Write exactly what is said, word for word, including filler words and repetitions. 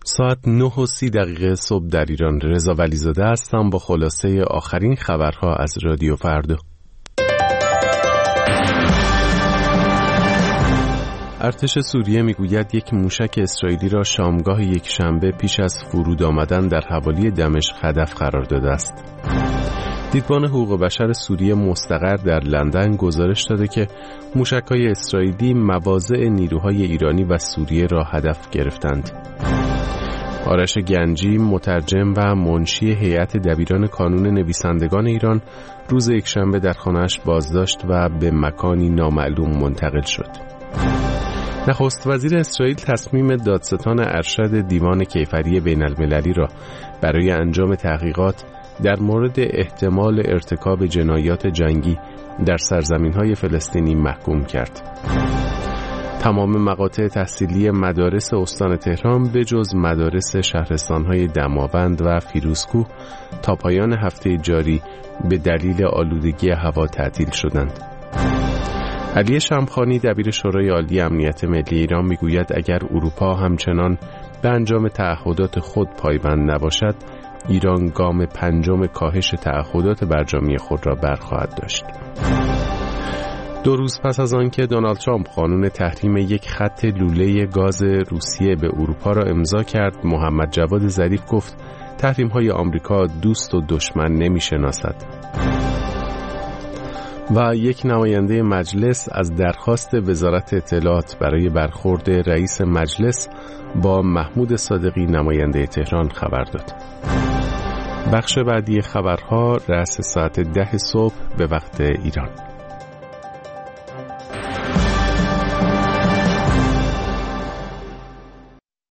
ساعت نه و سی دقیقه صبح در ایران. رضا ولیزاده هستم با خلاصه آخرین خبرها از رادیو فردا. ارتش سوریه میگوید یک موشک اسرائیلی را شامگاه یک شنبه پیش از فرود آمدن در حوالی دمشق هدف قرار داده است. دیدبان حقوق بشر سوریه مستقر در لندن گزارش داده که موشک‌های اسرائیلی مواضع نیروهای ایرانی و سوریه را هدف گرفتند. آرش گنجی، مترجم و منشی هیئت دبیران کانون نویسندگان ایران، روز یکشنبه در خانه‌اش بازداشت و به مکانی نامعلوم منتقل شد. نخست وزیر اسرائیل تصمیم دادستان ارشد دیوان کیفری بین المللی را برای انجام تحقیقات در مورد احتمال ارتکاب جنایات جنگی در سرزمین‌های فلسطینی محکوم کرد. تمام مقاطع تحصیلی مدارس استان تهران به جز مدارس شهرستان‌های دماوند و فیروزکوه تا پایان هفته جاری به دلیل آلودگی هوا تعطیل شدند. علی شمخانی دبیر شورای عالی امنیت ملی ایران میگوید اگر اروپا همچنان به انجام تعهدات خود پایبند نباشد، ایران گام پنجم کاهش تعهدات برجامی خود را برخواهد داشت. دو روز پس از آنکه دونالد ترامپ قانون تحریم یک خط لوله گاز روسیه به اروپا را امضا کرد، محمد جواد ظریف گفت تحریم‌های آمریکا دوست و دشمن نمی‌شناسد. و یک نماینده مجلس از درخواست وزارت اطلاعات برای برخورد رئیس مجلس با محمود صادقی نماینده تهران خبر داد. بخش بعدی خبرها رأس ساعت ده صبح به وقت ایران.